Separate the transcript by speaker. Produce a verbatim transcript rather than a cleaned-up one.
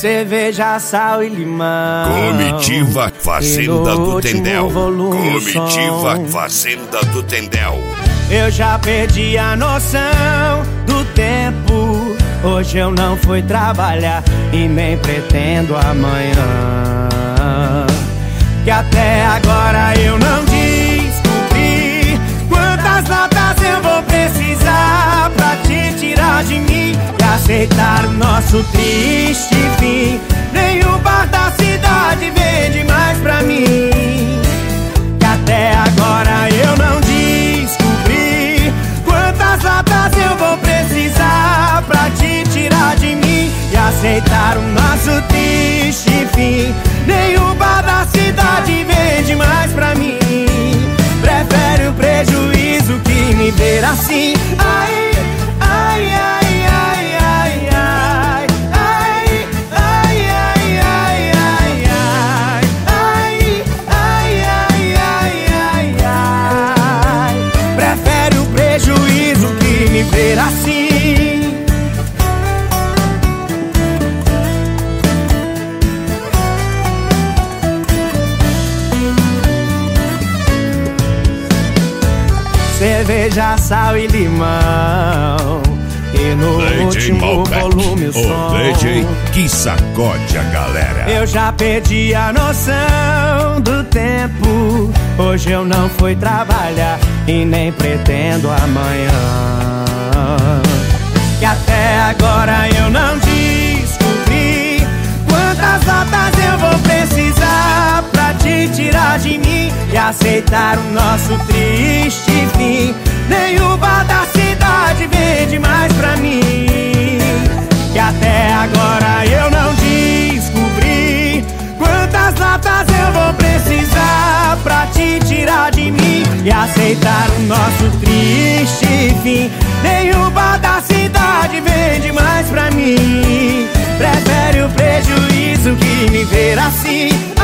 Speaker 1: cerveja, sal e limão.
Speaker 2: Comitiva Fazenda do Tendel. Comitiva
Speaker 1: som.
Speaker 2: Fazenda do Tendel.
Speaker 1: Eu já perdi a noção do tempo. Hoje eu não fui trabalhar e nem pretendo amanhã. Que até agora eu não descobri quantas notas eu vou precisar pra te tirar de mim e aceitar o nosso triste fim. Nenhum bar da cidade vende mais pra mim. Que até agora eu não descobri quantas notas eu vou precisar pra te tirar de mim e aceitar o nosso triste fim. Nenhum bar da cidade vende mais pra mim. Prefere o prejuízo que me ver assim. Ai, ai, ai, ai, ai, ai. Ai, ai, ai, ai, ai, ai. Ai, ai, ai, ai, ai. Prefere o prejuízo que me ver assim. Cerveja, sal e limão. E no
Speaker 2: D J
Speaker 1: último
Speaker 2: Malbec,
Speaker 1: volume o som.
Speaker 2: o D J que sacode a galera.
Speaker 1: Eu já perdi a noção do tempo. Hoje eu não fui trabalhar e nem pretendo amanhã. Que até agora eu não descobri quantas notas eu vou precisar pra te tirar de mim e aceitar o nosso triste fim. Nenhum bar da cidade vende mais pra mim. Que até agora eu não descobri quantas notas eu vou precisar pra te tirar de mim e aceitar o nosso triste fim. Nenhum bar da cidade vende mais pra mim. Prefere o prejuízo que me ver assim.